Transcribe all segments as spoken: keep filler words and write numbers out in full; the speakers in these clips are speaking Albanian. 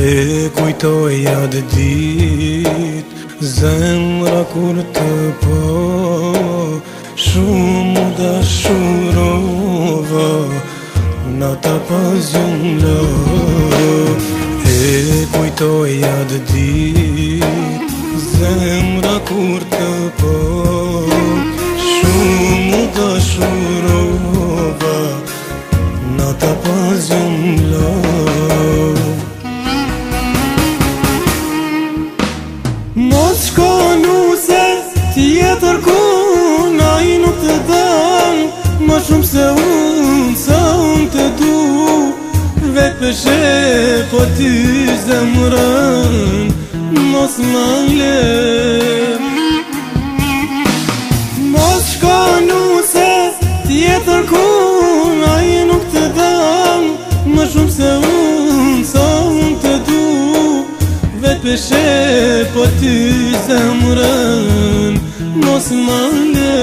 E kujtoj atë dit, zemra kur të po, shumë u dashurova, nata pas gjumlo. E kujtoj atë dit, zemra kur të po, shumë u dashurova, nata pas gjumlo. Mos shko nuse, tjetër kun, a i nuk të dan, ma shumë se unë, sa unë të du. Vetë peshe, po ty zemrën, mos ma le. Mos shko nuse, tjetër kun, a i nuk të dan, ma shumë se unë, sa unë të du. Vetë peshe, po ty zemrën, mos ma le.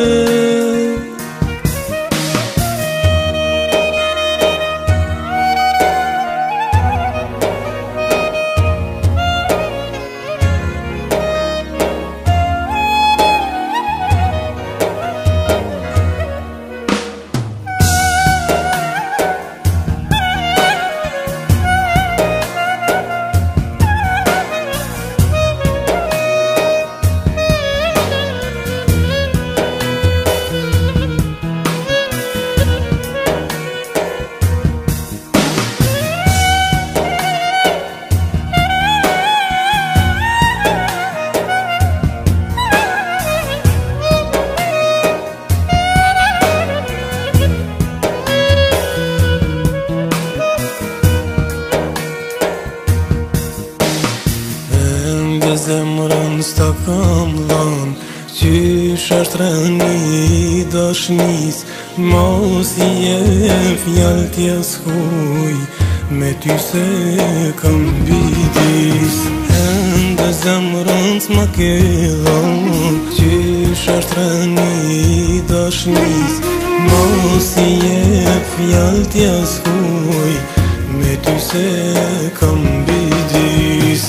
Zemrën s'ta kam dhan, qysh është rëni dashnis, mos i e fjallë t'jas huj, me ty se kam bidis. Ende zemrën s'ma ke dhan, qysh është rëni dashnis, mos i e fjallë t'jas huj, me ty se kam bidis.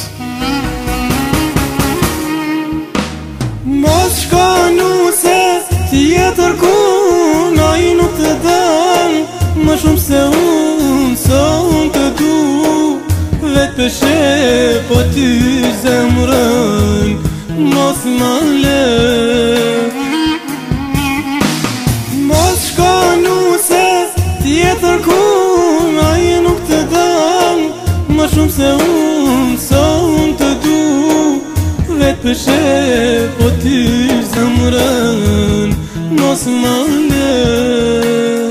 Mos shko nuse, tjetër kun, a i nuk të dan, ma shumë se unë, sa unë të du. Vetë peshe, po ty zemrën, mos ma le. Mos shko nuse, tjetër kun, a i nuk të dan, ma shumë se unë, sa unë të du. Vetë peshe, po ty zemrën, mos ma le.